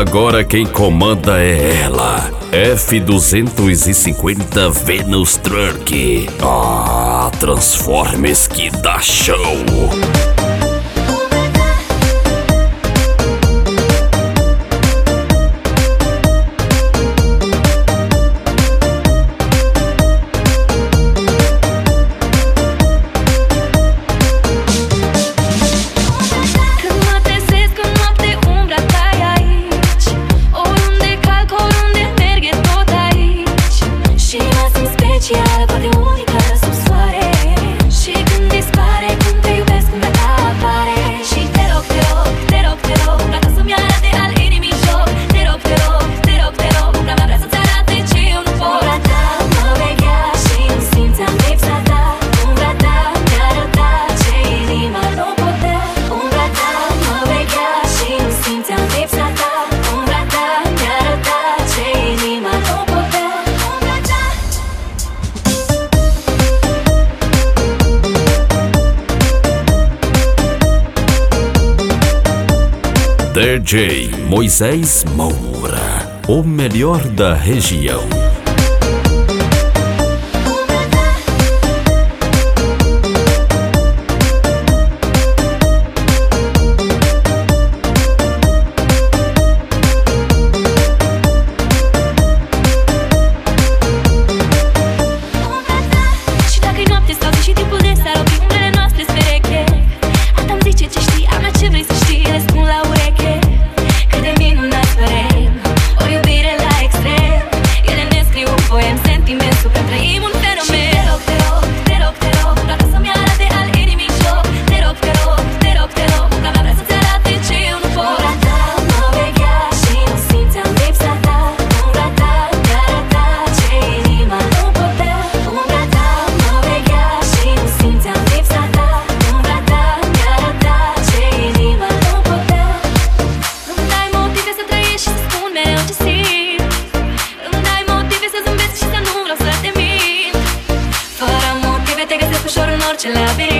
Agora quem comanda é ela, F250 Venus Truck. Transformers que dá show. Poate unica sub soare. Și când dispare, cum te iubesc, cum gata apare. Și te rog, te rog, te rog, te rog, dacă să-mi arate al inimii joc. Te rog, te rog, te rog, te rog, umbra mea vrea să-ți arate ce eu nu pot. Umbra ta mă vechea și nu simțeam lipsa ta. Umbra ta mi-a arătat ce inima nu putea. Umbra ta mă vechea și nu simțeam lipsa ta. Umbra ta mi-a arătat ce inima nu putea. Umbra ta. DJ Moisés Moura, o melhor da região. Și dacă-i noapte sau zi și timpul de s-ar opri umbrele noastre spre reche. Asta-mi zice ce știi, ama ce vrei să știi, le spun la ureche. Cât de minunat părem, o iubire la extrem. Ele ne scriu un poem, sentiment suprem, trăim un fenomen. Te rog, te rog, te rog, te rog, dacă să-mi arate al inimii joc. Te rog, te rog, te rog, te rog, umbra mea vrea să-ți arate ce eu nu pot. Umbra ta mă vechea și nu simțeam lipsa ta. Umbra ta mi-a arătat ce inima nu putea. Umbra ta mă vechea și nu simțeam lipsa ta. Umbra ta mi-a arătat ce inima nu putea. Îmi dai motive să trăiești și să spun mereu ce simt. Îmi dai motive să zâmbesc și să nu vreau să te mint. Fără motive te găsesc ușor în orice labirint.